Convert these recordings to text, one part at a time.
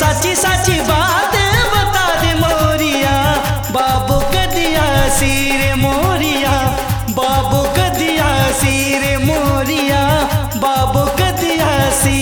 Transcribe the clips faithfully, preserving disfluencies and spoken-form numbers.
साची साची बात बता दे मोरिया, बाबू कदिया सिर मोरिया, बाबू कदिया सिर मोरिया, बाबू कदिया सी।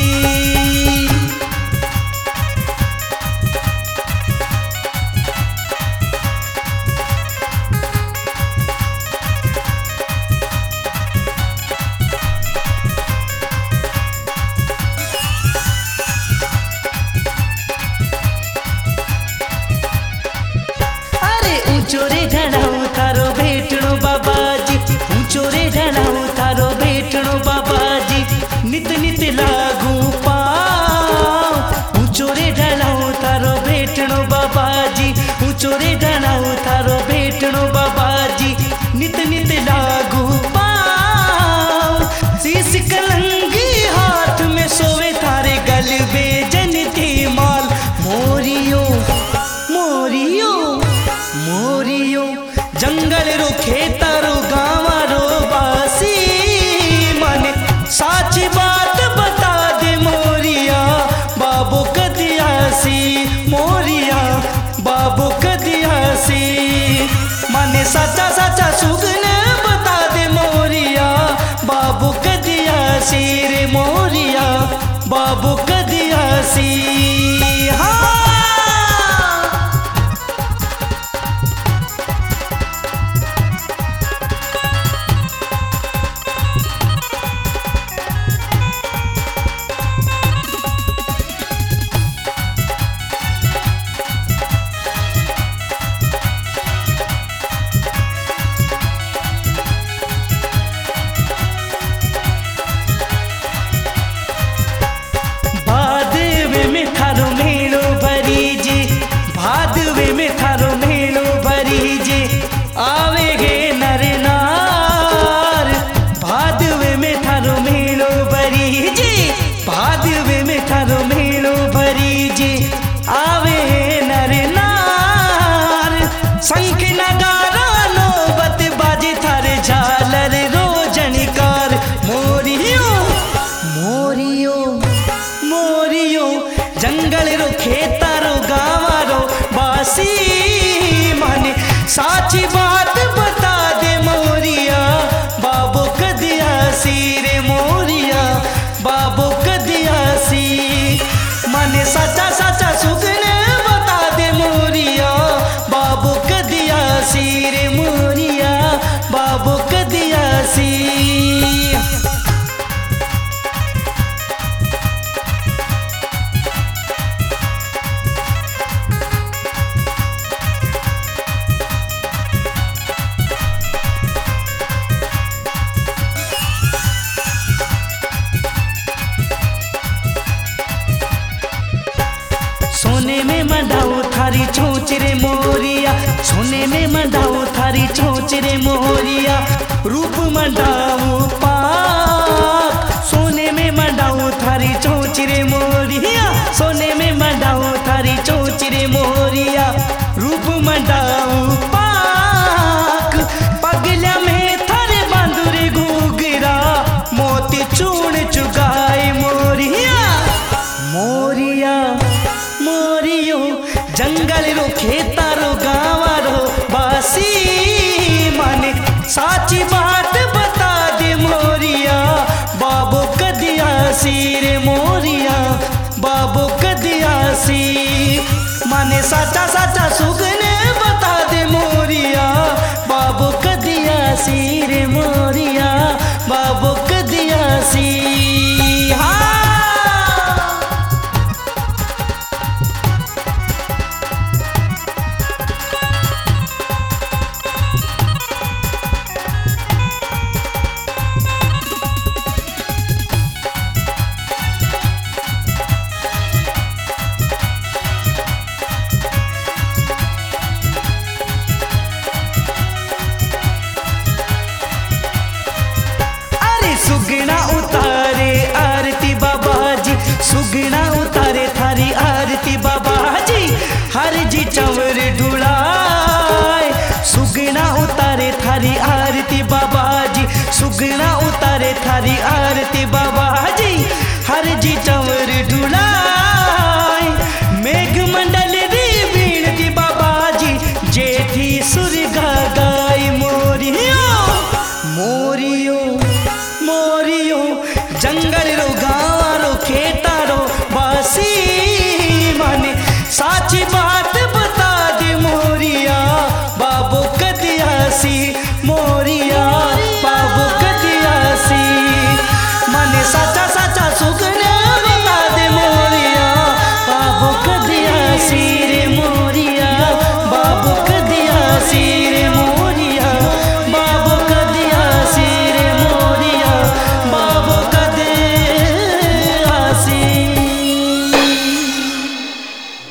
ऊंचो रे ढलाऊ थारो भेटणो बाबाजी, ऊंचो रे ढलाऊ थारो भेटणो बाबाजी, नित नित लागू पाँव। ऊंचो रे ढलाऊ थारो भेटणो बाबाजी, ऊंचो रे ढलाऊ थारो भेटणो बाबाजी, नित नित लागू पाँव। शीश कलंगी हाथ में सोवे थारे गलबे जनती माल। मोरियो मोरियो मोरियो जंगल रो खेतारो गाँवारो बासी, माने साची बात बता दे मोरिया, बाबू कदिया सी मोरिया, बाबू कदिया सी। माने साचा साचा सुगन बता दे मोरिया, बाबू कदिया सी रे मोरिया, बाबू कदिया सी। हाँ भादवे में थारो मेलो भरी जी, आवे गे नर नार। भादवे में थारो मेलो भरी जी, भादवे में थारो मेलो भरी जी, आवे नर नार। शंख नगारा नौबत बाजे थारे झालर रोजनिकार। मोरियो मोरियो मोरियो जंगल रो खेतारो गाँवारो बासी, माने साची बात बता दे मोरिया, बाबू कदिया सी रे मोरिया, बाबू कदिया सी। माने साचा साचा सुगन बता दे मोरिया, बाबू कदिया सी रे मोरिया, बाबू कदिया सी। सोने में मंडाऊ थारी चोंच रे मोरिया, सोने में मंडाऊ थारी चोंच रे मोरिया, रूप मंडाऊ पाप। सोने में मंडाऊ थारी चोंच रे मोरिया, सोने में मंडाऊ थारी चोंच रे मोरिया, रूप मंडाऊ पाक। पगला में थारे बांदुरे घूगरा, मोती चूर्ण चुगाए मोरिया मोरिया मोरियो जंगल रो खेतारो गाँवारो बासी, माने साची बात बता दे मोरिया, बाबू कदिया सी रे मोरिया, बाबू कदिया सी। माने साचा साचा सुगन बता दे मोरिया, बाबू कदिया सी रे मोरिया, बाबू कदिया सी। हाँ सुगना उतारे आरती बाबाजी, सुगना उतारे थारी आरती बाबाजी, हर जी चंवर ढुलाए। सुगना उतारे थारी आरती बाबाजी, सुगना उतारे थारी आरती बाबा।